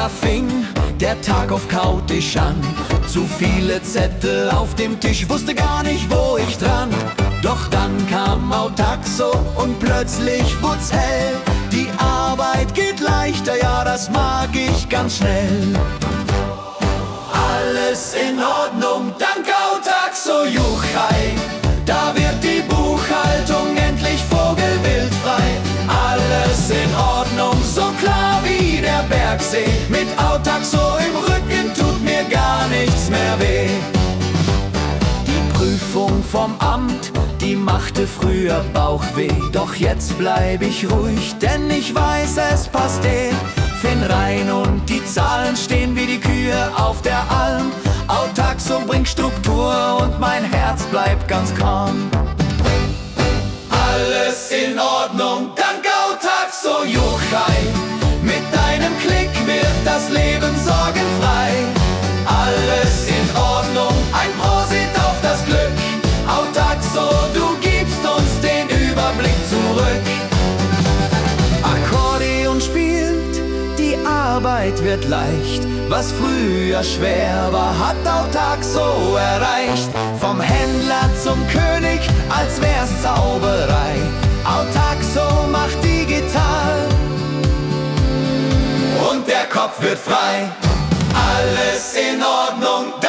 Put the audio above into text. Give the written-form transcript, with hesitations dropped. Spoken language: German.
da fing der Tag auf Kautisch an. Zu viele Zettel auf dem Tisch, wusste gar nicht, wo ich dran. Doch dann kam Autaxo und plötzlich wurd's hell. Die Arbeit geht leichter, ja, das mag ich ganz schnell. Alles in Ordnung, dank Autaxo Juchai. Da wird die Buchhaltung endlich vogelwildfrei. Alles in Ordnung, so klar wie der Bergsee. Mit Autaxo im Rücken tut mir gar nichts mehr weh. Die Prüfung vom Amt, die machte früher Bauchweh. Doch jetzt bleib ich ruhig, denn ich weiß, es passt eh. Finn rein und die Zahlen stehen wie die Kühe auf der Alm. Autaxo bringt Struktur und mein Herz bleibt ganz calm. Alles in Ordnung, dank Autaxo Juchai. Mit deinem Klick wird das Leben sorgenfrei. Alles in Ordnung, ein Prosit auf das Glück. Autaxo, du gibst uns den Überblick zurück. Akkordeon spielt, die Arbeit wird leicht. Was früher schwer war, hat Autaxo erreicht. Vom Händler zum König, als wär's Zauberei. Autaxo macht digital und der Kopf wird frei. Alles in Ordnung.